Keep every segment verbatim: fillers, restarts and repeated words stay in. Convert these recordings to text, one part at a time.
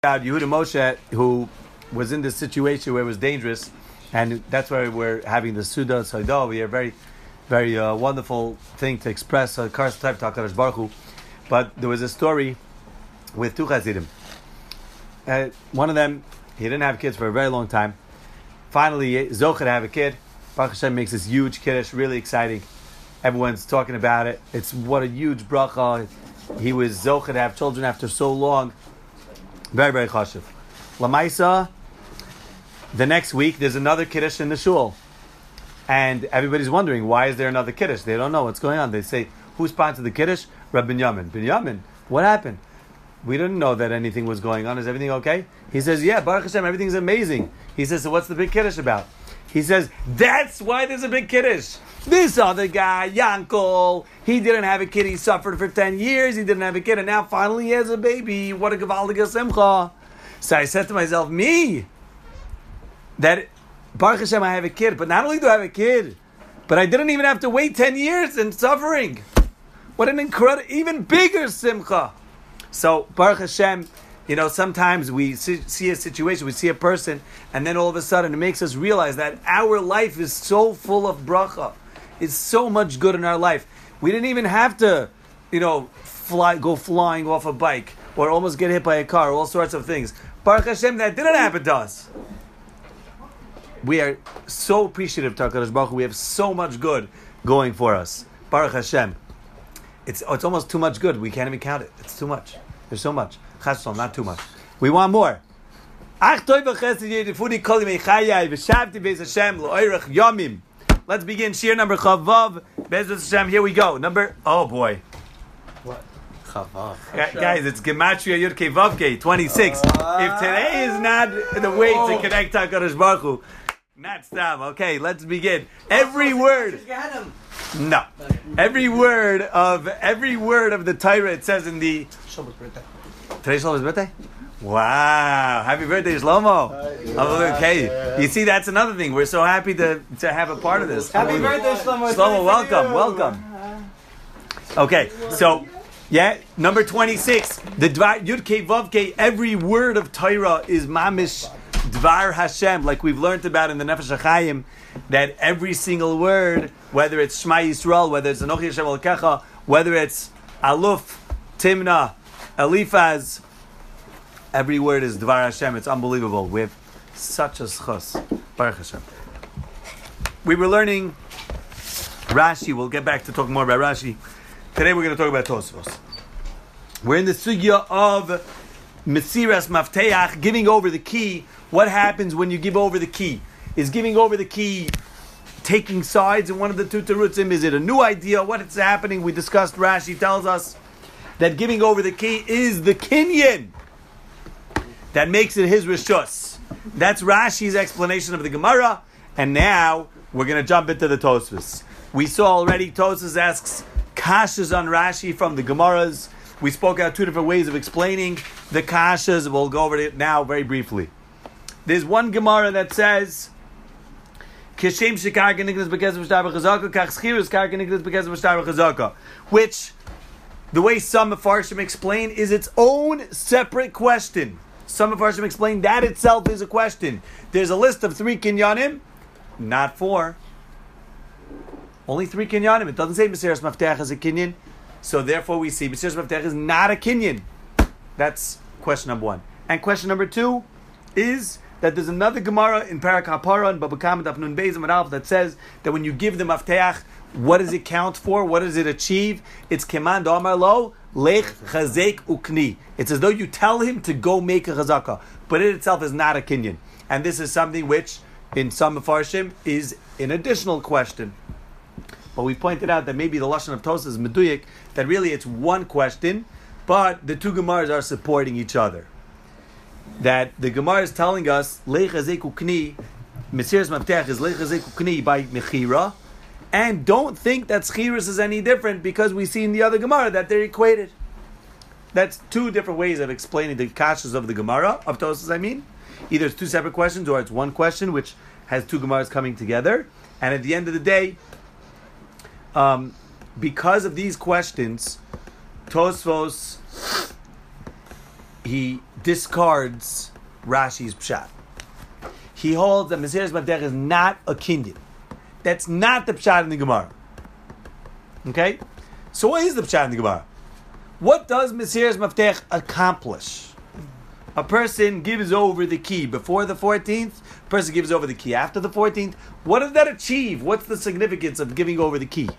about Yehuda Moshe, who was in this situation where it was dangerous, and that's why we're having the Suda Saidah. We are very, very uh, wonderful thing to express a Kars type Takarash Baruch Hu. But there was a story with two Chassidim. Uh, one of them, he didn't have kids for a very long time. Finally, Zocher to have a kid. Baruch Hashem makes this huge kiddush, really exciting. Everyone's talking about it. It's what a huge bracha. He was Zocher to have children after so long. Very, very chashuv. Lamaisa, the next week, there's another kiddush in the shul. And everybody's wondering, why is there another kiddush? They don't know what's going on. They say, who sponsored the kiddush? Rabbi Binyamin. Binyamin, what happened? We didn't know that anything was going on. Is everything okay? He says, yeah, Baruch Hashem, everything's amazing. He says, so what's the big kiddush about? He says, that's why there's a big kiddush. This other guy, Yankel, he didn't have a kid. He suffered for ten years. He didn't have a kid. And now finally he has a baby. What a gewaldige simcha. So I said to myself, me, that Baruch Hashem, I have a kid. But not only do I have a kid, but I didn't even have to wait ten years and suffering. What an incredible, even bigger simcha. So Baruch Hashem, you know, sometimes we see, see a situation, we see a person, and then all of a sudden it makes us realize that our life is so full of bracha. It's so much good in our life. We didn't even have to, you know, fly, go flying off a bike or almost get hit by a car, all sorts of things. Baruch Hashem, that didn't happen to us. We are so appreciative to HaKadosh Baruch Hu. We have so much good going for us. Baruch Hashem. It's it's almost too much good. We can't even count it. It's too much. There's so much. Chas v'shalom, not too much. We want more. Let's begin. Shir number Chavav. Bezos Hashem. Here we go. Number. Oh boy. What? Chavav. Guys, it's Gematria Yud Kei Vav Kei twenty-six. Uh, if today is not the way oh. to connect HaKadosh Baruch Hu, not stop. Okay, let's begin. Every word. No. Every word of every word of the Torah, it says in the. Today's Shlomo's birthday? Wow. Happy birthday, Shlomo. Oh, okay. You see, that's another thing. We're so happy to, to have a part of this. Happy birthday, Shlomo. Shlomo, welcome, welcome. Okay, so, yeah, number twenty-six. The Dvar, Yud Kei Vav Kei, every word of Torah is Mamish Dvar Hashem, like we've learned about in the Nefesh HaChaim, that every single word, whether it's Shema Yisrael, whether it's Anochi Hashem Elokecha, whether it's Aluf, Timna, Eliphaz, every word is Dvar Hashem. It's unbelievable. We have such a schos. Baruch Hashem. We were learning Rashi. We'll get back to talk more about Rashi. Today we're going to talk about Tosfos. We're in the sugya of Mesiras Mafteach, giving over the key. What happens when you give over the key? Is giving over the key taking sides in one of the two terutzim? Is it a new idea? What is happening? We discussed. Rashi tells us that giving over the key is the kinyan that makes it his rishus. That's Rashi's explanation of the Gemara. And now we're going to jump into the Tosfos. We saw already Tosfos asks kashas on Rashi from the Gemaras. We spoke out two different ways of explaining the kashas. We'll go over it now very briefly. There's one Gemara that says, which the way some Mefarshim explain is its own separate question. Some Mefarshim explain that itself is a question. There's a list of three kinyanim, not four. Only three kinyanim. It doesn't say Mesiras Mafteach is a kinyan. So therefore we see Mesiras Mafteach is not a kinyan. That's question number one. And question number two is that there's another Gemara in Parak HaPara and Baba Kama Daf Nun Beis Amud Aleph that says that when you give the Mafteach, what does it count for? What does it achieve? It's Keman Da'amar Lo Lech Chazek Ukni. It's as though you tell him to go make a chazaka, but it itself is not a kinyan. And this is something which, in some Mefarshim, is an additional question. But we pointed out that maybe the Lashon of Tosas is Meduyik, that really it's one question, but the two Gemaras are supporting each other. That the Gemara is telling us, Lech Chazek Ukni, Mesiras Mafteach is Lech Chazek Ukni by Mechira, and don't think that Schiris is any different because we see in the other Gemara that they're equated. That's two different ways of explaining the kashas of the Gemara, of Tosas I mean. Either it's two separate questions or it's one question which has two Gemaras coming together. And at the end of the day, um, because of these questions, Tosfos, he discards Rashi's pshat. He holds that Mesiras Maftech is not a kinyan. That's not the pshat in the Gemara. Okay? So what is the pshat in the Gemara? What does Mesiras Maftech accomplish? A person gives over the key before the fourteenth. A person gives over the key after the fourteenth. What does that achieve? What's the significance of giving over the key?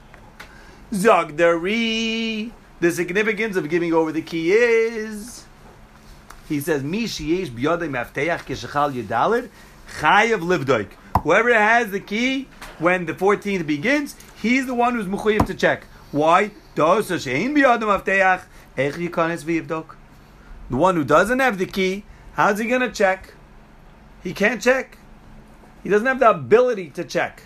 Zogdari. The significance of giving over the key is, he says, Mi sheyesh biyodei mafteach keshachal yedalid chayav livdoik. Whoever has the key when the fourteenth begins, he's the one who's mechuyev to check. Why? The one who doesn't have the key, how's he going to check? He can't check. He doesn't have the ability to check.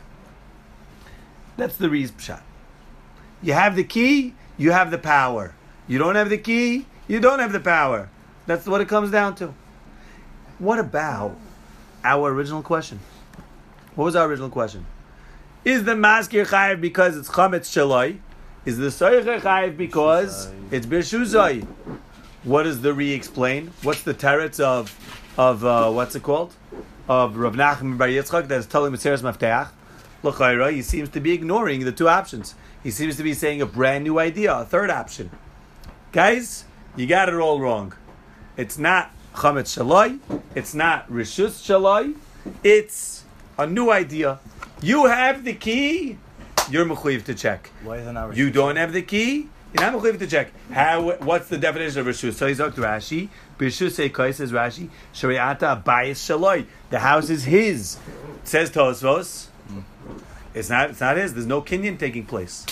That's the Riz Pshat. You have the key, you have the power. You don't have the key, you don't have the power. That's what it comes down to. What about our original question? What was our original question? Is the maskir chayiv because it's chametz shaloi? Is the soicher chayiv because it's birshuzai? What does the re-explain? What's the teretz of of uh, what's it called? Of Rav Nachman bar Yitzchak that is telling Mesiras Maftech? L'chayra, he seems to be ignoring the two options. He seems to be saying a brand new idea, a third option. Guys, you got it all wrong. It's not chametz shaloi. It's not rishus shaloi. It's a new idea. You have the key. You're mechuyev to check. Why is it not rishus? You don't have the key. You're not mechuyev to check. How? What's the definition of rishus? So he's talking to Rashi. Rishus ekoi says Rashi. Shariata abayis shaloi. The house is his. Says Tosfos. Mm. It's not. It's not his. There's no kinyan taking place.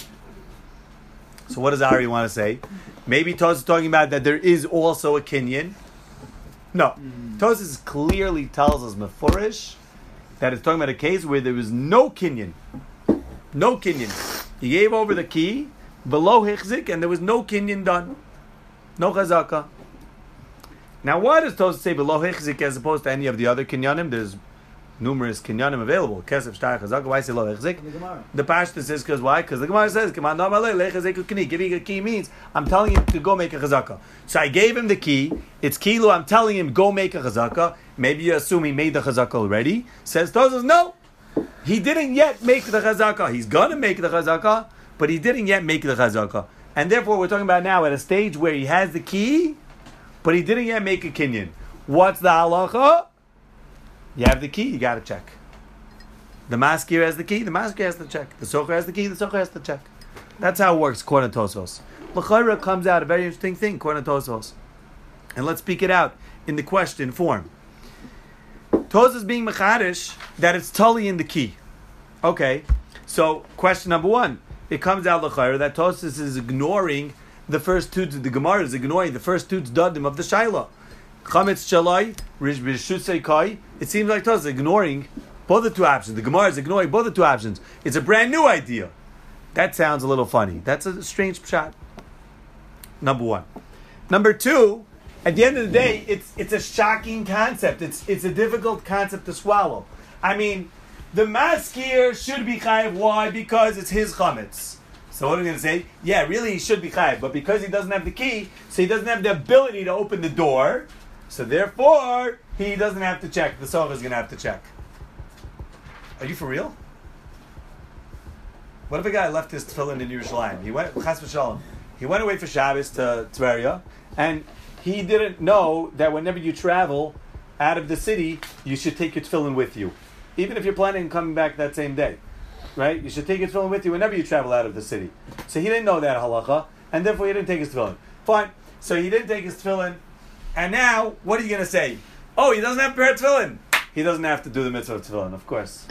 So what does Ari want to say? Maybe Tosfos is talking about that there is also a kinyan. No, mm. Tosfos clearly tells us mefurish that it's talking about a case where there was no kinyan. No kinyan. He gave over the key, below hichzik, and there was no kinyan done. No chazaka. Now, why does Tosfos say below hichzik as opposed to any of the other kinyanim? There's numerous kinyanim available. Kesef, shtar, chazaka. Why say below hichzik? The Pashta says, because why? Because the Gemara says, "Come on, no malay lechazeku kini." Giving a key means I'm telling him to go make a chazaka. So I gave him the key. It's kilu. I'm telling him go make a chazaka. Maybe you assume he made the chazaka already. Says Tosfos, no. He didn't yet make the chazaka. He's going to make the chazaka, but he didn't yet make the chazaka. And therefore, we're talking about now at a stage where he has the key, but he didn't yet make a kinyan. What's the halacha? You have the key, you got to check. The maskir has the key, the maskir has to check. The socher has the key, the socher has to check. That's how it works, according to Tosfos. L'chayra comes out a very interesting thing, according to Tosfos. And let's speak it out in the question form. Tosfos is being mechadish that it's tully in the key. Okay, so question number one. It comes out l'chayra that Tosfos is ignoring the first two, the Gemara is ignoring the first two dadim of the Shaila. Chametz shalai, rishusei kai. It seems like Tosfos is ignoring both the two options. The Gemara is ignoring both the two options. It's a brand new idea. That sounds a little funny. That's a strange pshat. Number one. Number two, at the end of the day, it's it's a shocking concept. It's it's a difficult concept to swallow. I mean, the maskir should be chayiv. Why? Because it's his chametz. So what are we going to say? Yeah, really he should be chayiv, but because he doesn't have the key, so he doesn't have the ability to open the door, so therefore he doesn't have to check. The socher is going to have to check. Are you for real? What if a guy left his tefillin in Yerushalayim? He went chas v'shalom. He went away for Shabbos to Tveria, and he didn't know that whenever you travel out of the city, you should take your tefillin with you, even if you're planning on coming back that same day. Right? You should take your tefillin with you whenever you travel out of the city. So he didn't know that halacha, and therefore he didn't take his tefillin. Fine. So he didn't take his tefillin, and now, what are you going to say? Oh, he doesn't have to wear tefillin. He doesn't have to do the mitzvah of tefillin, of course.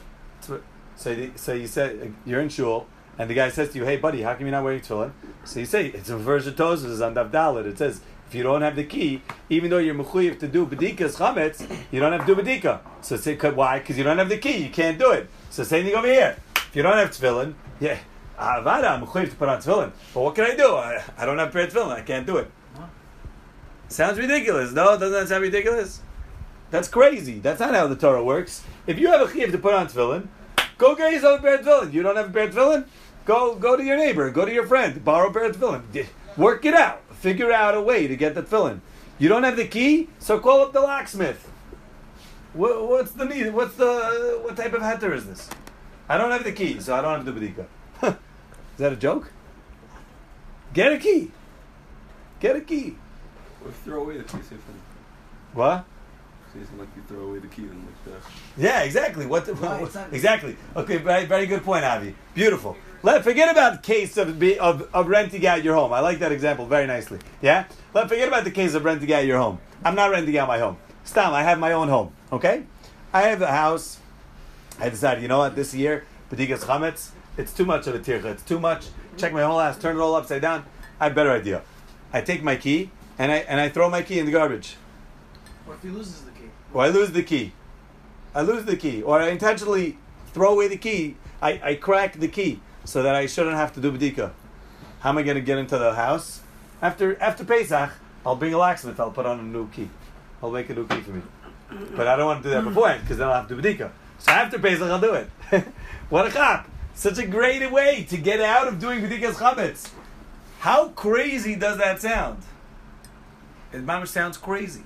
so, the, so you said, you're in shul, and the guy says to you, hey buddy, how come you're not wearing tefillin? So you say, it's a version of Tosfos on Daf Dalet. It says, if you don't have the key, even though you're mechuyev to do bedikas chametz, you don't have to do bedika. So say, why? Because you don't have the key, you can't do it. So same thing over here. If you don't have tefillin, yeah, avada, I'm mechuyev to put on tefillin. But what can I do? I, I don't have pair tefillin, I can't do it. Huh? Sounds ridiculous. No, doesn't that sound ridiculous? That's crazy. That's not how the Torah works. If you have a chiyuv to put on tefillin, go get yourself a pair of tefillin. You don't have a pair of tefillin? Go, go to your neighbor, go to your friend, borrow a pair of tefillin. Work it out. Figure out a way to get the tefillin. You don't have the key, so call up the locksmith. What, what's the need? What's the what type of heter is this? I don't have the key, so I don't have the bedika. Is that a joke? Get a key. Get a key. Or if you throw away the key, say something. What? Say something like you throw away the key and like that. Yeah, exactly. What? The, Right, what it's not- exactly. Okay, very, very good point, Avi. Beautiful. Let forget about the case of, be, of of renting out your home. I like that example very nicely. Yeah. Let forget about the case of renting out your home. I'm not renting out my home. Stam, I have my own home. Okay. I have a house. I decided, you know what? This year, bedikas chametz. It's too much of a tircha. It's too much. Check my whole house. Turn it all upside down. I have a better idea. I take my key and I and I throw my key in the garbage. What if he loses the key? Or I lose the key. I lose the key. Or I intentionally throw away the key. I, I crack the key so that I shouldn't have to do bedika. How am I going to get into the house? After after Pesach, I'll bring a locksmith. I'll put on a new key. I'll make a new key for me. But I don't want to do that beforehand because then I'll have to do bedika. So after Pesach, I'll do it. What a chap. Such a great way to get out of doing bedikas chametz. How crazy does that sound? It mamish sounds crazy.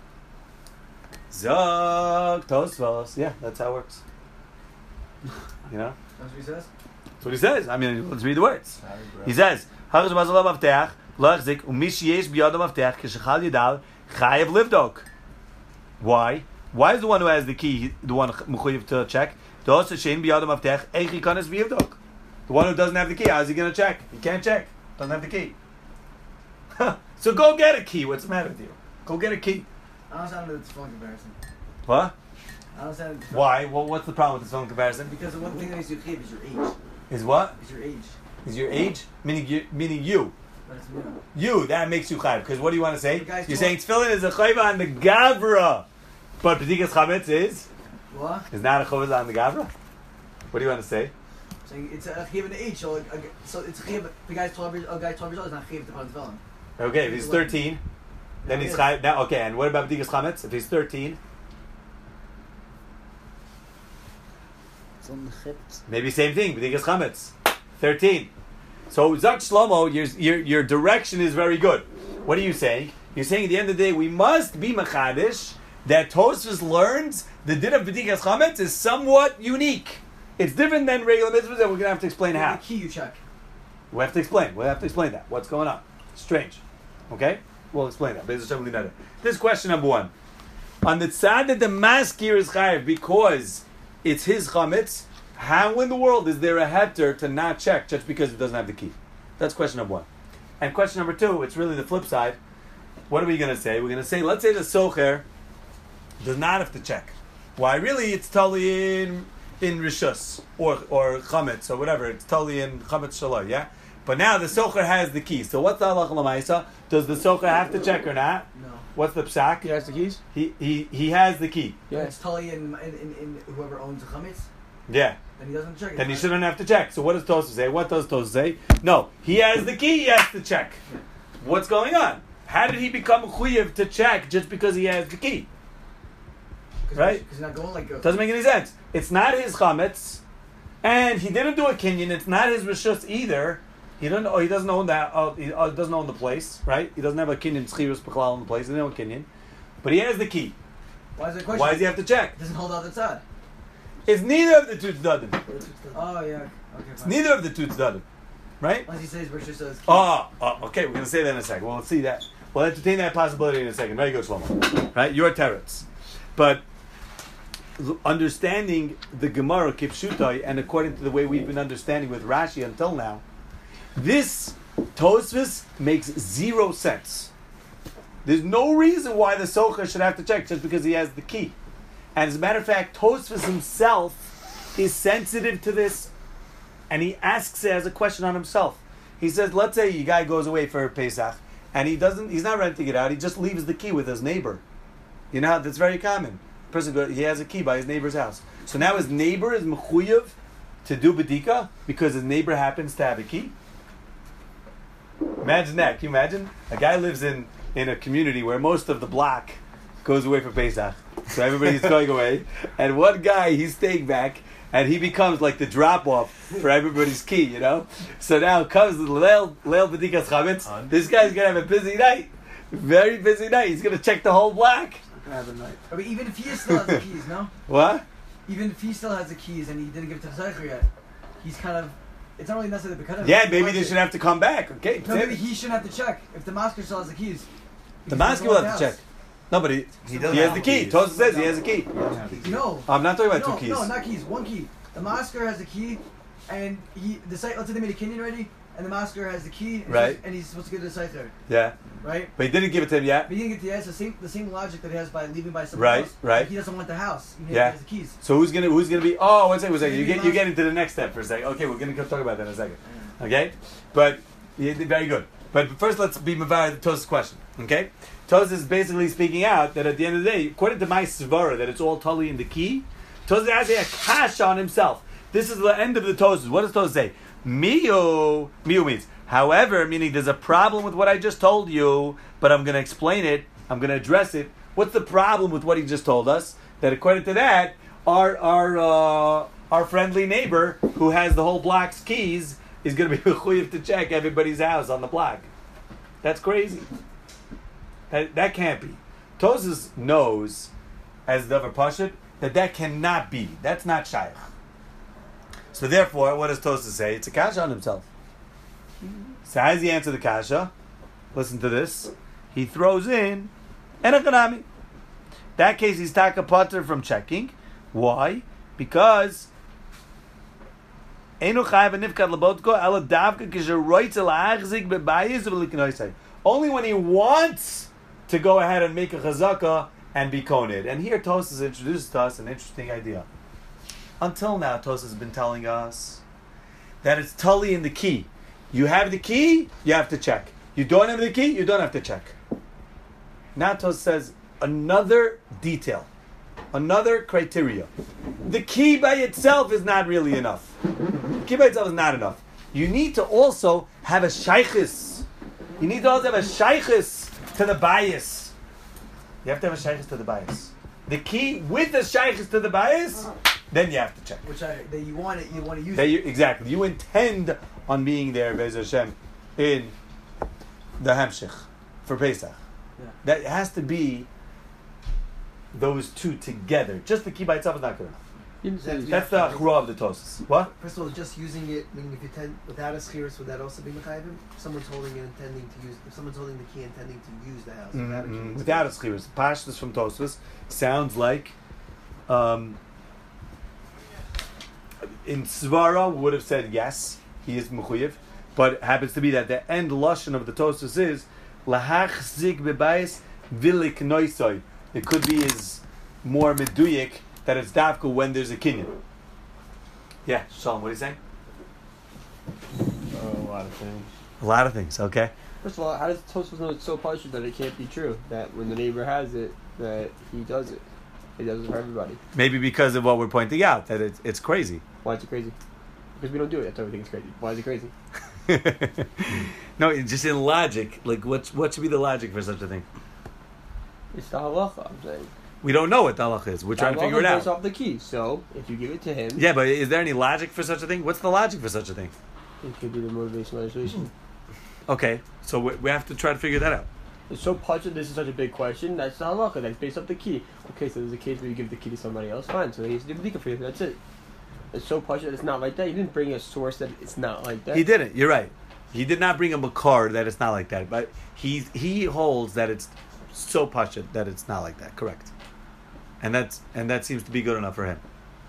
Zog Tosfos. Yeah, that's how it works. You know? That's what he says? That's what he says. I mean, let's read the words. Sorry, bro. He says, "Hagaz mazal maftech, lo yachzik, umish yesh biyado maftech, kishachal yidal, chayav livdok." Why? Why is the one who has the key the one mechuyev to check? The also shein biyado maftech, eichi kanes v'yivdok. The one who doesn't have the key, how's he going to check? He can't check. Doesn't have the key. So go get a key. What's the matter with you? Go get a key. I don't understand the phone comparison. What? I don't understand the Why? Well, what's the problem with this phone comparison? Because the one thing that makes you chiv is your age. Is what? Is your age. Is your age? Meaning you. Meaning you. But it's new. You, that makes you chayv. Because what do you want to say? The guy's You're too saying tefillin is a chayv on the gavra. But b'dikas chametz is? What? Is not a chayv on the gavra? What do you want to say? So it's a chiv in the age. So, a, so it's a chiv. The guy's twelve years. A guy twelve years old is not chiv to put on the phone. Okay, if he's thirteen, then Yeah, he's it chayv. Now, okay, and what about b'dikas chametz? If he's thirteen, maybe same thing, b'dikas chametz. thirteen. So, Zak Shlomo, your, your, your direction is very good. What are you saying? You're saying at the end of the day, we must be machadish that Tosfos learns the din of b'dikas chametz is somewhat unique. It's different than regular mitzvahs, and we're going to have to explain how. The key you check. We have to explain. We'll have to explain that. What's going on? Strange. Okay? We'll explain that. Be'ez Hashem L'neder. This is question number one. On the tzad that the maskir is chayav because it's his chametz, how in the world is there a heter to not check just because it doesn't have the key? That's question number one. And question number two, it's really the flip side. What are we going to say? We're going to say, let's say the socher does not have to check. Why? Really, it's totally in in rishus or or chametz or whatever. It's totally in chametz shalom. Yeah. But now the socher has the key. So what's the halacha l'maisa? Does the socher have to check or not? No. What's the psak? He has the keys? He he he has the key. Yeah. Yeah. It's totally in, in, in, in whoever owns the chametz. Yeah. Then he doesn't check it. Then he shouldn't have to check. So what does Tosfos say? What does Tosfos say? No, he has the key. He has to check. What's going on? How did he become chuyev to check just because he has the key? Right? Because he's not going like a. Doesn't make any sense. It's not his chametz, and he didn't do a kinyan. It's not his rishus either. He doesn't. Oh, he doesn't own that. Uh, he uh, doesn't own the place, right? He doesn't have a kinyan schirus b'chalal in the place. He doesn't own a kinyan, but he has the key. Why is that question? Why does he have to check? It doesn't hold out the tzad. It's neither of the two tzaddim. Oh, yeah. Okay, It's fine. neither of the two tzaddim, right? Unless he says Rishus says. Oh, oh, okay. We're going to say that in a second. Well, let's see that. We'll entertain that possibility in a second. Very good, Shlomo. Right? Your teretz. But l- understanding the Gemara Kipshutai, and according to the way we've been understanding with Rashi until now, this Tosfos makes zero sense. There's no reason why the Socher should have to check just because he has the key. And as a matter of fact, Tosfos himself is sensitive to this, and he asks it as a question on himself. He says, let's say a guy goes away for Pesach, and he doesn't, he's not renting it out, he just leaves the key with his neighbor. You know, that's very common. Person goes, he has a key by his neighbor's house. So now his neighbor is mechuyev to do bedika because his neighbor happens to have a key. Imagine that. Can you imagine? A guy lives in, in a community where most of the block goes away for Pesach. So everybody's going away. And one guy, he's staying back, and he becomes like the drop-off for everybody's key, you know? So now comes the Leil, Leil B'dikas Chametz. This guy's going to have a busy night Very busy night. He's going to check the whole block. Gonna have a night. I mean, even if he still has the keys, no? What? Even if he still has the keys and he didn't give it to the Zeicher yet, he's kind of. It's not really necessarily because of Yeah, it. maybe they should have to come back. Okay. No, maybe he shouldn't have to check if the masker still has the keys. The Because masker he's will going have to the check. No, but he, He doesn't he has have the the key. keys. Tosa says he has a key. No. I'm not talking about no, two keys. No, not keys. One key. The masker has the key, and he the site. Let's say they made a Kenyan already, and the masker has the key, and, Right. he's, and he's supposed to give it to the Zeicher, Yeah. right? But he didn't give it to him yet. But he didn't get the, it's the same the same logic that he has by leaving by someone Right, else. right. He doesn't want the house. He Yeah. has the keys. So who's gonna who's gonna be? Oh, one second, one second. You Maybe get you last- get into the next step for a second. Okay, we're gonna come talk about that in a second. Okay, but yeah, very good. But first, let's be Mavar Tos's question. Okay, Tos is basically speaking out that at the end of the day, according to my svara, that it's all totally in the key. Tos is asking a kash on himself. This is the end of the Tos. What does Tos say? Miu miu means. However, meaning there's a problem with what I just told you, but I'm going to explain it. I'm going to address it. What's the problem with what he just told us? That according to that, our our uh, our friendly neighbor who has the whole block's keys is going to be mechuyev to check everybody's house on the block. That's crazy. That that can't be. Tosas knows, as the other Pashut, that that cannot be. That's not shaykh. So therefore, what does Tosas say? It's a kasha on himself. So how does he answer the kasha? Listen to this. He throws in an economy. That case, he's taka potter from checking. Why? Because only when he wants to go ahead and make a chazaka and be konid. And here Tosas introduces to us an interesting idea. Until now, Tosas has been telling us that it's tully in the key. You have the key, you have to check. You don't have the key, you don't have to check. Now Tosas says another detail, another criteria. The key by itself is not really enough. The key by itself is not enough. You need to also have a shaykhis. You need to also have a shaykhis to the bias. You have to have a shaykhis to the bias. The key with the shaykhis to the bias, then you have to check. Which I that you want it, you want to use That it. you, exactly. You intend on being there, Be'ez Hashem, in the Hamshich for Pesach. Yeah. That has to be those two together. Just the key by itself is not good enough. That's the achra of the Tosas. What? First of all, just using it, meaning if you tend without a schiris, would that also be mechayim? If someone's holding it, intending to use, if someone's holding the key, intending to use the house without a key, Mm-hmm. Without a schiris. Pashtus from Tosas sounds like um, in Svara would have said yes, he is mechuyev, but it happens to be that the end lashon of the Tosas is lahach zik bebayis vilik noisoi. It could be is more meduyik that it's dafka when there's a kinyan. Yeah, Shalom, what are you saying? Oh, a lot of things. A lot of things. Okay. First of all, how does Tosfos know it's so partial that it can't be true? That when the neighbor has it, that he does it. He does it for everybody. Maybe because of what we're pointing out, that it's it's crazy. Why is it crazy? Because we don't do it. That's why we think it's crazy. Why is it crazy? No, it's just in logic. Like, what what should be the logic for such a thing? It's the halacha, I'm saying. We don't know what the halach is. We're trying to The figure it halacha goes out. off the key. So, if you give it to him, Yeah, but is there any logic for such a thing? What's the logic for such a thing? it could be the motivation legislation. Okay, so we, we have to try to figure that out. It's so partial. This is such a big question. That's the halacha. That's based off the key. Okay, so there's a case where you give the key to somebody else. Fine. So he needs to do the for you. That's it. It's so partial that it's not like that. You didn't bring a source that it's not like that. He didn't. You're right. He did not bring a makar that it's not like that. But he he holds that it's so pashut that it's not like that. Correct. And that's and that seems to be good enough for him.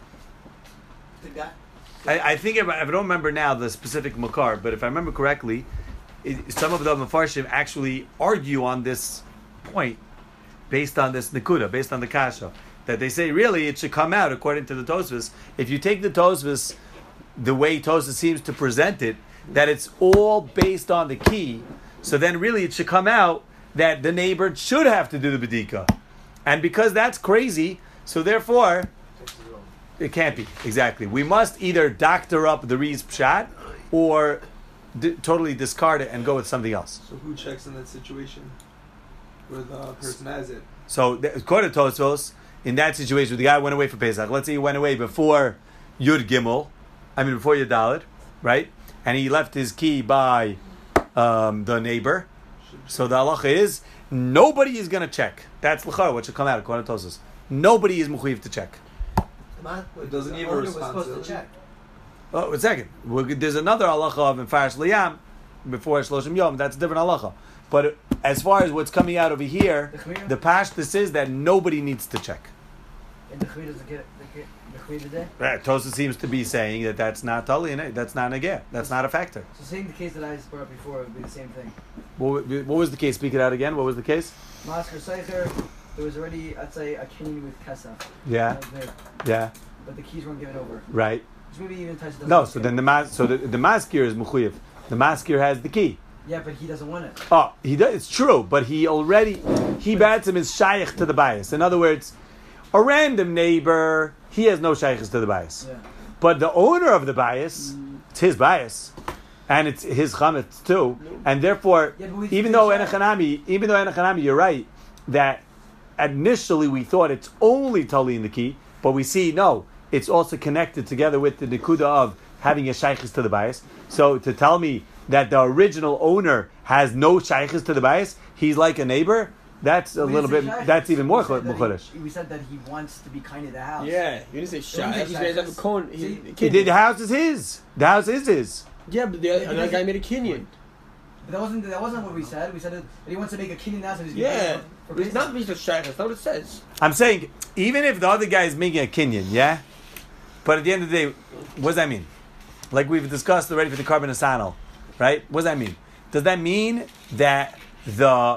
The guy, I, I think if I, I don't remember now the specific makar, but if I remember correctly, it, some of the Mefarshim actually argue on this point based on this Nikuda, based on the Kasha, that they say really it should come out according to the Tosfos. If you take the Tosfos the way Tosfos seems to present it, that it's all based on the key, so then really it should come out that the neighbor should have to do the Bedika. And because that's crazy, so therefore it can't be. Exactly. We must either doctor up the Rees Pshat or d- totally discard it and go with something else. So who checks in that situation where the person has it? So, th- according to Tosfos, in that situation, the guy went away for Pesach. Let's say he went away before Yud Gimel, I mean before Yud Dalet, right? And he left his key by um, the neighbor. So the halacha is nobody is going to check. That's l'chara, what should come out according to Tosfos. Nobody is mechuyev to check. It doesn't the give a owner was supposed to responsibility. check. Oh, a second. Well, there's another halacha of in Farash Liyam before Shloshim Yom. That's a different halacha. But as far as what's coming out over here, The Chmir? the pashtus is that nobody needs to check. And the Chmir doesn't get the Chmir- the Chmir today. Right. Tosfos seems to be saying that that's not totally, that's not negeh. That's not a factor. So saying the case that I brought up before would be the same thing. What, what was the case? Speak it out again. What was the case? Masker Seicher, there was already, I'd say, a kinyan with Kesef. Yeah. Yeah. But the keys weren't given over. Right. Which maybe even Tyson doesn't No. want So to then get. the mas, so the, the maskir is mechuyev. The maskir has the key. Yeah, but he doesn't want it. Oh, he does. It's true, but he already he batzim is shaykh to the bias. In other words, a random neighbor he has no shaykhs to the bias, Yeah. but the owner of the bias, it's his bias, and it's his chametz too, and therefore, Yeah, but we- even though enochanami, even though enochanami, you're right that initially we thought it's only totally in the key, but we see no, it's also connected together with the nekuda of having a shaykhs to the bias. So to tell me that the original owner has no shaykhs to the bias, he's like a neighbor. That's a We little didn't bit. say shaykhs. That's even more We said that mukharish. he- We said that he wants to be kind of the house. Yeah, you didn't say shy. say He's going to have a cone. He, See? the He did. The house is his. The house is his. Yeah, but the Yeah, other because- guy made a kinyan. But that wasn't that wasn't what we said. We said that he wants to make a kinyan house and he's Yeah, for but it's not based on shy. That's not what it says. I'm saying even if the other guy is making a kinyan, yeah. But at the end of the day, what does that mean? Like we've discussed already for the carbon asano, right? What does that mean? Does that mean that the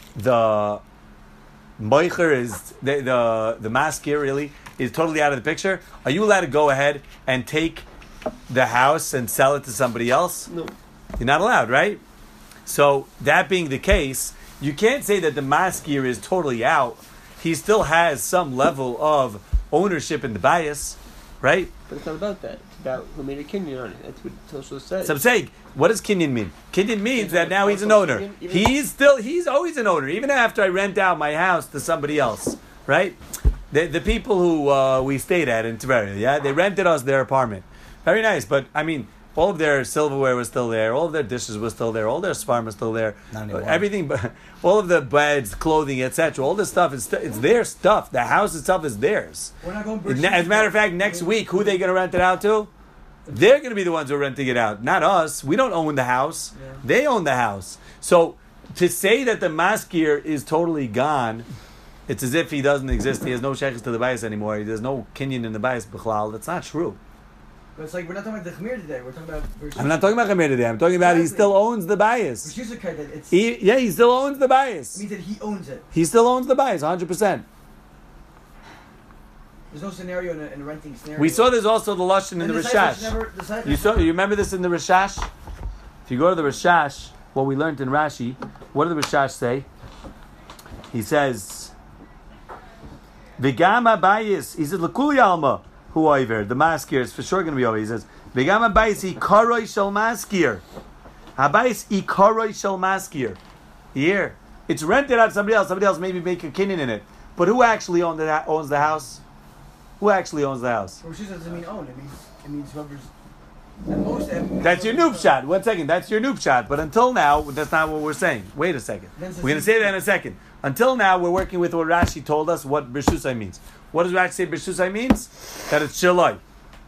the moicher is the the the maskir really is totally out of the picture? Are you allowed to go ahead and take the house and sell it to somebody else? No. You're not allowed, right? So that being the case, you can't say that the maskir is totally out. He still has some level of ownership in the bias, right? But it's not about that. It's about who made a kinyan on it. That's what Tosfos says. So I'm saying, what does kinyan mean? Kinyan means that now he's an owner. He's still, he's always an owner, even after I rent out my house to somebody else, right? The, the people who uh, we stayed at in Tveria, yeah, they rented us their apartment. Very nice, but I mean, all of their silverware was still there, all of their dishes were still there, all their sparm was still there, Not anymore. everything, but all of the beds, clothing, et cetera. All this stuff is st- it's their stuff. The house itself is theirs. We're not going. Ne- As a matter of fact, next week, who are they going to rent it out to? They're going to be the ones who are renting it out, not us. We don't own the house. Yeah. They own the house. So to say that the maskir is totally gone, it's as if he doesn't exist. He has no sheikhs to the bias anymore. There's no kinyan in the bias b'chlal. That's not true. But it's like we're not talking about the Chmir today. We're talking about. I'm not talking about Chamir today. I'm talking about he Exactly. still owns the bias. That it's He, yeah, he still owns the bias. means that he owns it. He still owns the bias, one hundred percent. There's no scenario in a, in a renting scenario. We saw this also the Lashon in And the the Cypress Rishash. never- the Cypress You saw. never- You remember this in the Rishash? If you go to the Rishash, what we learned in Rashi, what did the Rishash say? He says, "V'gama bayis." He says, "L'kuli alma hu over." The maskir is for sure going to be over. He says, "V'gama bayis ikaroi shel maskir." Habayis ikaroi shel maskir. Here, it's rented out to somebody else. Somebody else maybe make a kinyan in it, but who actually own the, owns the house? Who actually owns the house? Rosh Hashanah doesn't mean own. It means it means whoever's. At most, at That's your noob shot. One second. That's your noob shot. But until now, that's not what we're saying. Wait a second. Then it's We're going to say that in a second. Until now, we're working with what Rashi told us what B'shusai means. What does Rashi say B'shusai means? That it's Shaloi.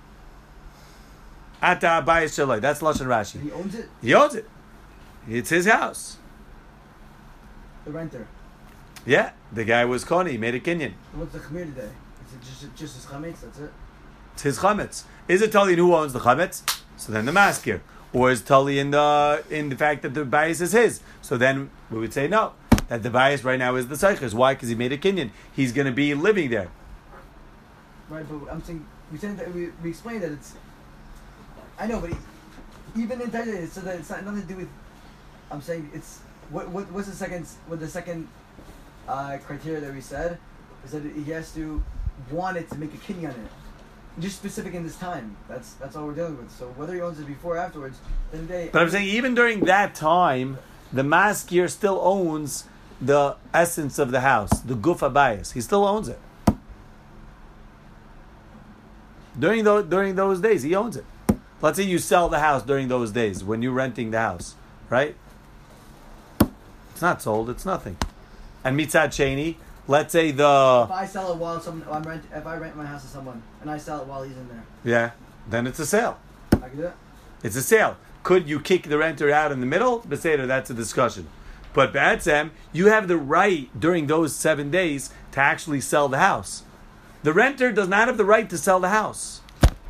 Ata Abayis Shaloi. That's Lashon Rashi. He owns it. He owns it. It's his house. The renter. Yeah. The guy was Koni. He made a kinyan. What's the Chmir today? Is it just just his chametz? That's it. It's his chametz. Is it Tali who owns the chametz? So then the maskir. Or is Tali in the in the fact that the bias is his? So then we would say no. That the bias right now is the tzeichers. Why? Because he made a kinyan. He's going to be living there. Right, but I'm saying we said that we, we explained that it's. I know, but even in Taizé, so that it's not nothing to do with. I'm saying it's what what what's the second what the second uh, criteria that we said is that he has to want it to make a kinyan on it. Just specific in this time. That's that's all we're dealing with. So whether he owns it before or afterwards, then they. But I'm saying even during that time, the maskir still owns the essence of the house, the gufa bias. He still owns it. During those during those days, he owns it. Let's say you sell the house during those days when you're renting the house, right? It's not sold. It's nothing. and mitzad sheni, let's say the If I sell it while someone, I'm rent, if I rent my house to someone and I sell it while he's in there, yeah, then it's a sale. I can do that. It's a sale. Could you kick the renter out in the middle? Beseder, that's a discussion. But Ba'atzem, you have the right during those seven days to actually sell the house. The renter does not have the right to sell the house.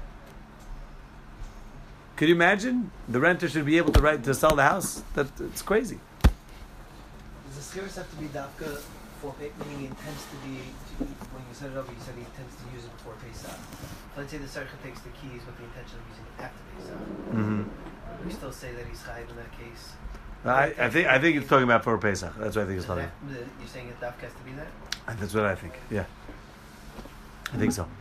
Could you imagine? The renter should be able to right to sell the house. That it's crazy. Does the skiris have to be dafka for pay, meaning he intends to be, to, when you set it up, you said he intends to use it before Pesach. Let's say the Sarcha takes the keys with the intention of using it after Pesach. Mm-hmm. We still say that he's chayiv in that case. I, I think I think it's talking about for Pesach. That's what I think it's So talking that, about. the, you're saying that dafka has to be that? And that's what I think. Yeah, I think so.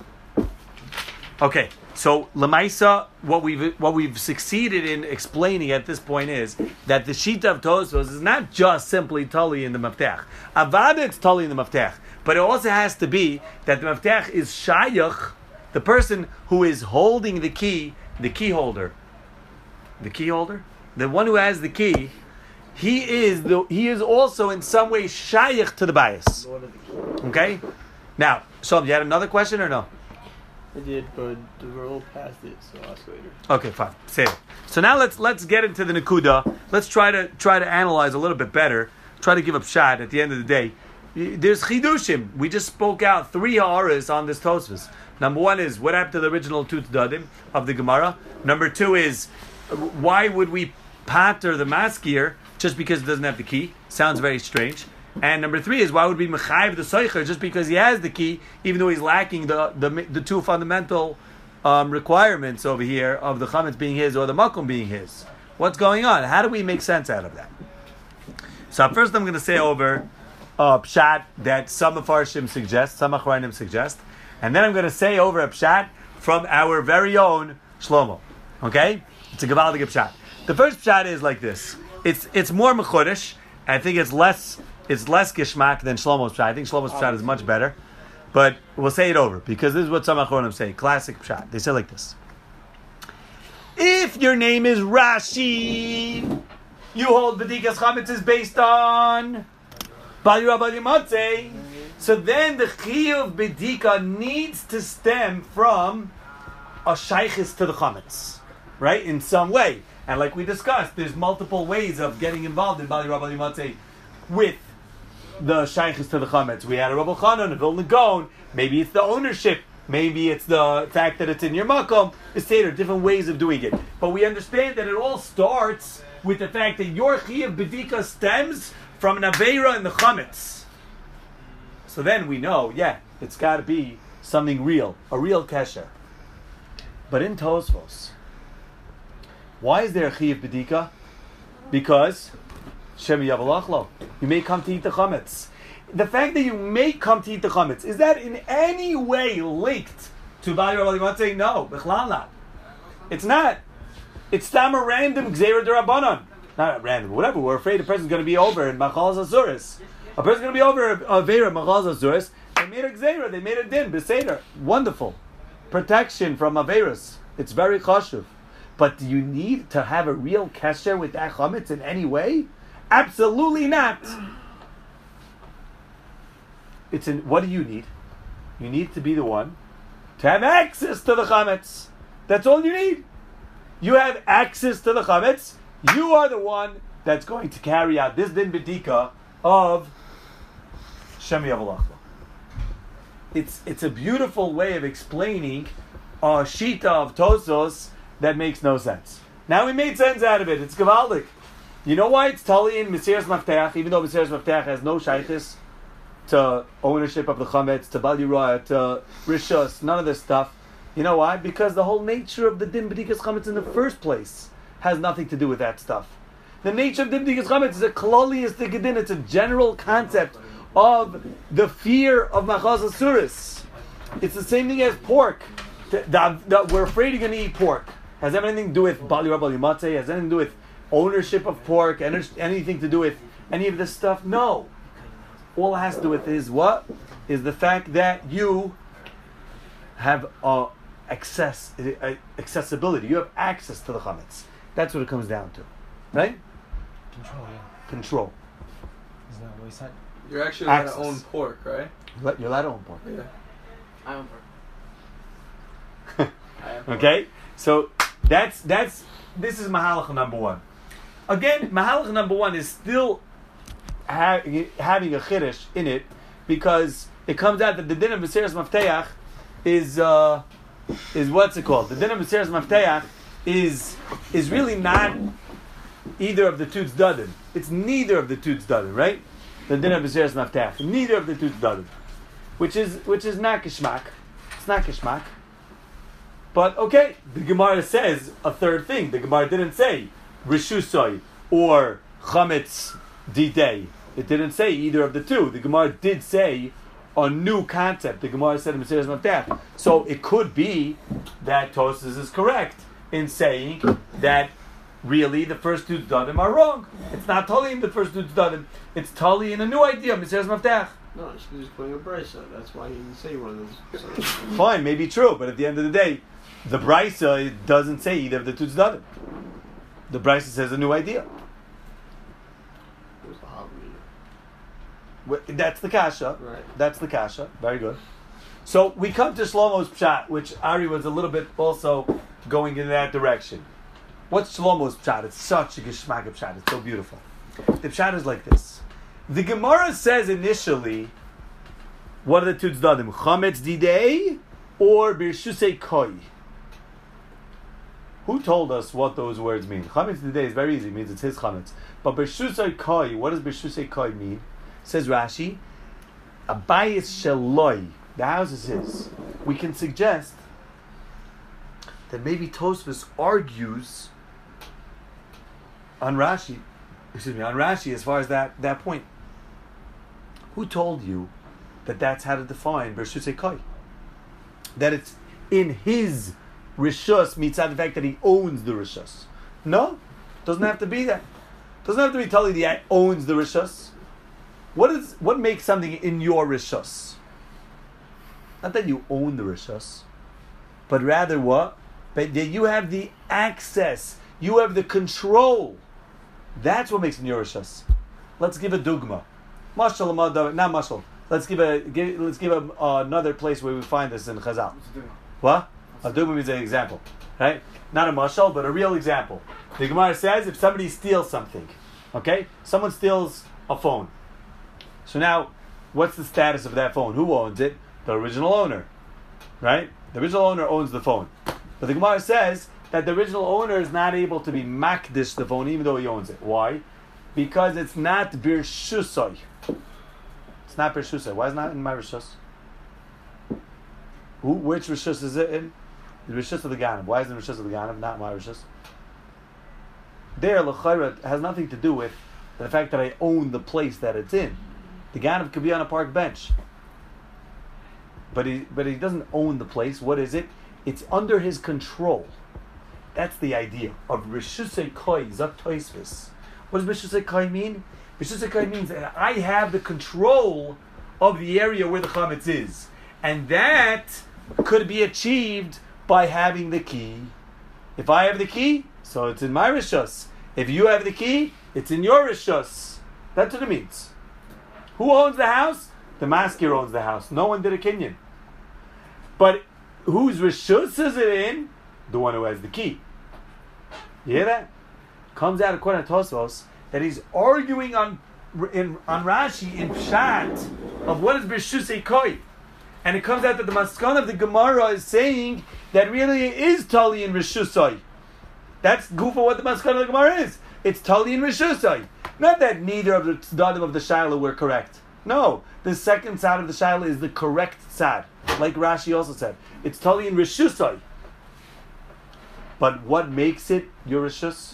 Okay, so Lamaisa, what we've what we've succeeded in explaining at this point is that the Shita of Tosfos is not just simply Tali in the Maftech. Avada, it's Tali in the Maftech, but it also has to be that the Maftech is Shayach, the person who is holding the key, the key holder, the key holder, the one who has the key. He is the he is also in some way Shayach to the bias. Lord of the key. Okay, now, so you had another question or no? I did, but we're all past it, so I'll ask later. Okay, fine. Say it. So now let's let's get into the Nakuda. Let's try to try to analyze a little bit better. Try to give a shot at the end of the day. There's chidushim. We just spoke out three ha'aras on this Tosfos. Number one is what happened to the original two tdadim of the Gemara. Number two is why would we pater the maskir just because it doesn't have the key? Sounds very strange. And number three is why would we mechayiv the soicher just because he has the key, even though he's lacking the the, the two fundamental um, requirements over here of the chametz being his or the makom being his. What's going on? How do we make sense out of that? So first, I'm going to say over a pshat that some Mefarshim suggest, some Achronim suggest, and then I'm going to say over a pshat from our very own Shlomo. Okay, it's a gavaldik pshat. The first pshat is like this. It's it's more mechodesh. I think it's less. It's less gishmak than Shlomo's pshat. I think Shlomo's pshat is much better. But we'll say it over, because this is what some Achronim say. Classic pshat. They say like this. If your name is Rashi, you hold B'dikas Chametz is based on Bali Rabbi Matzeh. So then the Chiyuv B'dika needs to stem from a shaykhis to the Chametz. Right? In some way. And like we discussed, there's multiple ways of getting involved in Bali Rabbi Matzeh with the shaykhis to the chametz. We had a Rabbi Chanan, a Vilna Gaon. Maybe it's the ownership. Maybe it's the fact that it's in your makom. It's there different ways of doing it. But we understand that it all starts with the fact that your chiyuv b'dika stems from an aveira in the chametz. So then we know, yeah, it's got to be something real, a real kesher. But in Tosfos, why is there a chiyuv b'dika? Because Shem Yavalachlo. You may come to eat the chametz. The fact that you may come to eat the chametz, is that in any way linked to Bali Rabbi Matzeh? No, b'chlal not. It's not. It's tam a random gzeira d'Rabbanan. Not random, whatever. We're afraid the person's going to be over in Machal Zazuris. A person's going to be over a Vera Machal Zazuris. They made a gzeira. They made a din b'seder. Wonderful protection from averas. It's very chashuv. But do you need to have a real kesher with that chametz in any way? Absolutely not. It's in. What do you need? You need to be the one to have access to the chametz. That's all you need. You have access to the chametz. You are the one that's going to carry out this din b'dika of Shem Yavalachla. It's it's a beautiful way of explaining a shita of Tosfos that makes no sense. Now we made sense out of it. It's gavaldik. You know why it's Tali in Mesiras Mafteach, even though Mesiras Mafteach has no shaykhis to ownership of the chametz, to Bali Roya, to Rishus, none of this stuff. You know why? Because the whole nature of the Din B'dikas Chametz in the first place has nothing to do with that stuff. The nature of Din B'dikas Chametz is a kloliistic din. It's a general concept of the fear of Machaz Asuris. It's the same thing as pork. The, the, the, we're afraid you're going to eat pork. Has anything to do with Bali Rabbi Matzeh? Has anything to do with ownership of pork? Anything to do with any of this stuff? No. All it has to do with is what? Is the fact that you have uh, access, uh, accessibility. You have access to the chametz. That's what it comes down to. Right? Control, yeah. Control. Isn't that what he said? You're actually allowed access. to own pork, right? Let- You're allowed to own pork. Yeah. I own pork. I have pork. Okay, so that's that's this is mahalach number one. Again, mahalach number one is still ha- having a chiddush in it because it comes out that the din of Mesiras Mafteach is uh, is what's it called? The din of Mesiras Mafteach is is really not either of the two tzdadim. It's neither of the two tzdadim, right? The din of Mesiras Mafteach, neither of the two tzdadim, which is which is not kishmak. It's not kishmak. But okay, the Gemara says a third thing. The Gemara didn't say Rishusoi or Chametz Didei. It didn't say either of the two. The Gemara did say a new concept. The Gemara said in Mesiras Mafteach. So it could be that Tosfos is correct in saying that really the first two Tzdadim are wrong. It's not Tali in the first two Tzdadim. It's Tali in a new idea, Mesiras Mafteach. No, she's just putting a brisa. That's why he didn't say one of those. So. Fine, maybe true, but at the end of the day, the Brisa doesn't say either of the two Tzdadim. The Brisa says a new idea. It was the Havamina. Well, that's the kasha. Right. That's the kasha. Very good. So we come to Shlomo's pshat, which Ari was a little bit also going in that direction. What's Shlomo's pshat? It's such a geshmak pshat. It's so beautiful. The pshat is like this. The Gemara says initially, what are the two tzdadim? Chametz didei or birshusei koi? Who told us what those words mean? Chametz didei is very easy. It means it's his chametz. But birshusei koi, what does birshusei koi mean? Says Rashi, a bayis sheloi. The house is his. We can suggest that maybe Tosfos argues on Rashi, excuse me, on Rashi as far as that, that point. Who told you that that's how to define Bershusei Koi? That it's in his Rishus mitzad the fact that he owns the Rishus. No, doesn't have to be that. Doesn't have to be telling the guy owns the Rishus. What is what makes something in your Rishus? Not that you own the Rishus, but rather what? But that you have the access, you have the control. That's what makes it in your Rishus. Let's give a dugma. Mashal, not mashal. Let's give a give, let's give a, uh, another place where we find this in Chazal. What? A dugma means an example, right? Not a mashal, but a real example. The Gemara says if somebody steals something, okay, someone steals a phone. So now, what's the status of that phone? Who owns it? The original owner, right? The original owner owns the phone. But the Gemara says that the original owner is not able to be makdish the phone even though he owns it. Why? Because it's not birshusay. It's not birshusay. Why is it not in my rishus? Who? Which rishus is it in? The rishus of the Ganav. Why is it the rishus of the Ganav, not my rishus? There, l'chayra has nothing to do with the fact that I own the place that it's in. The Ganav could be on a park bench. But he, but he doesn't own the place. What is it? It's under his control. That's the idea of Rishusei Koi, Zak Tosfos. What does Rishusei Koi mean? Rishusei Koi means that I have the control of the area where the chametz is. And that could be achieved by having the key. If I have the key, so it's in my Rishus. If you have the key, it's in your Rishus. That's what it means. Who owns the house? The maskir owns the house. No one did a kinyan. But whose rishus is it in? The one who has the key. You hear that? Comes out according to Tosfos that he's arguing on in, on Rashi in Pshat of what is B'Rishusei Koi. And it comes out that the Maskan of the Gemara is saying that really it is Tali in Rishusai. That's goof of what the Maskan of the Gemara is. It's Tali in Rishusai. Not that neither of the Tzadim of the Shaila were correct. No, the second side of the Shaila is the correct side. Like Rashi also said. It's Tali in Rishusai. But what makes it your Rishus?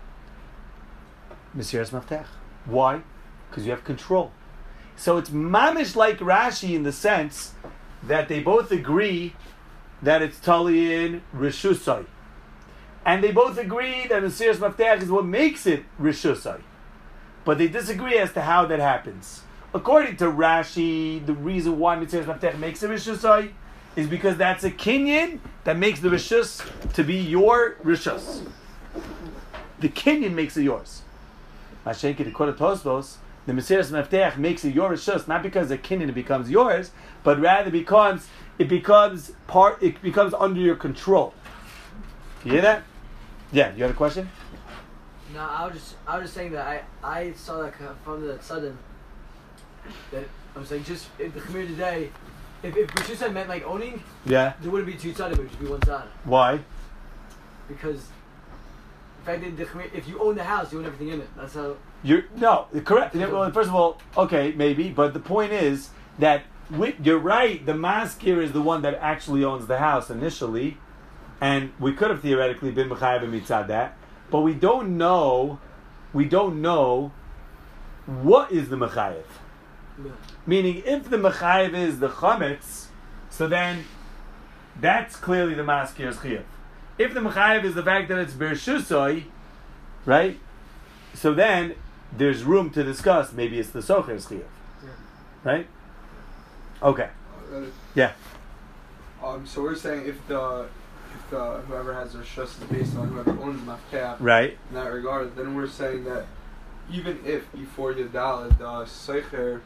Mesiras Mafteach. Why? Because you have control. So it's mamish like Rashi in the sense that they both agree that it's Tali in Rishusai. And they both agree that Mesiras Mafteach is what makes it Rishusai. But they disagree as to how that happens. According to Rashi, the reason why Mesiras Mafteach makes it Rishusai is because that's a kinyan that makes the Rishus to be your Rishus. The kinyan makes it yours. Mashenki, according to Tosfos, the Mesiras Mefteach makes it your rishus, not because the kinyan becomes yours, but rather becomes it becomes part. It becomes under your control. You hear that? Yeah. You had a question? No, I was just I was just saying that I, I saw that from the sudden that I'm saying just if the Khmer today, if if Rishus meant like owning, Yeah. there wouldn't be two sides, it would just be one side. Why? Because the fact that the Khmer, if you own the house, you own everything in it. That's how. You're no correct. Well, first of all, okay, maybe, but the point is that we, you're right. The maskir is the one that actually owns the house initially, and we could have theoretically been mechayev mitzad that, but we don't know. We don't know what is the mechayev. Yeah. Meaning, if the mechayev is the chametz, so then that's clearly the maskir's chiyuv. If the mechayev is the fact that it's bershusoi, right? So then there's room to discuss. Maybe it's the socher's chiyuv, Yeah. right? Okay. Uh, Yeah. Um, so we're saying if the if the whoever has their shus is based on whoever owns the mafkeh Right. in that regard, then we're saying that even if before the daled the seicher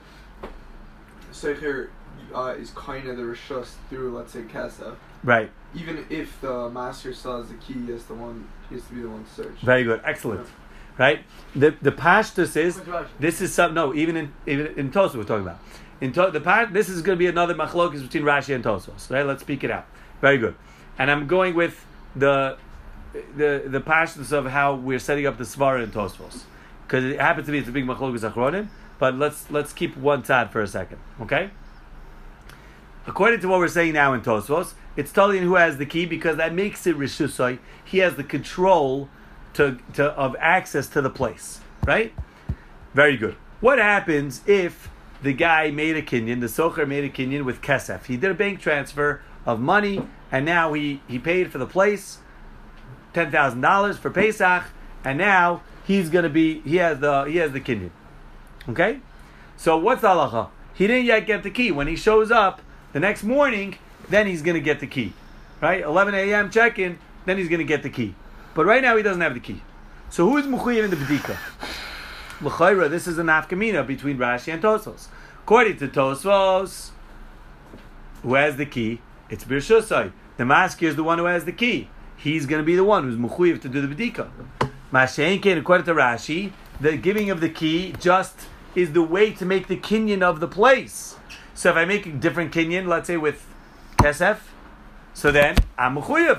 seicher uh, is kind of the rishus through, let's say, kesef, Right. even if the master still has the key, he has the one he has to be the one to search. Very good. Excellent. Right. The the pashtus is With Rashi. this is some no even in even in Tosfos we're talking about in to, the part this is going to be another machlokes between Rashi and Tosfos. Right. Let's speak it out. Very good. And I'm going with the the the pashtus of how we're setting up the svara in Tosfos because it happens to be it's a big machlokes achronim. But let's let's keep one tzad for a second. Okay. According to what we're saying now in Tosfos, it's Talian who has the key because that makes it rishusai. He has the control to, to of access to the place, right? Very good. What happens if the guy made a kinyan, the socher made a kinyan with kesef? He did a bank transfer of money, and now he, he paid for the place, ten thousand dollars for Pesach, and now he's gonna be he has the he has the kinyan. Okay, so what's the halacha? He didn't yet get the key. When he shows up the next morning, then he's going to get the key. Right? eleven a.m. check-in, then he's going to get the key. But right now he doesn't have the key. So who is Mechuyev in the B'dika? L'chayra, this is an nafkamina between Rashi and Tosfos. According to Tosfos, who has the key? It's Birshusai. The maskir is the one who has the key. He's going to be the one who's Mechuyev to do the B'dika. Masha'enkein, according to Rashi, the giving of the key just is the way to make the kinyan of the place. So if I make a different kinyan, let's say with kesef, so then I'm mechuyev,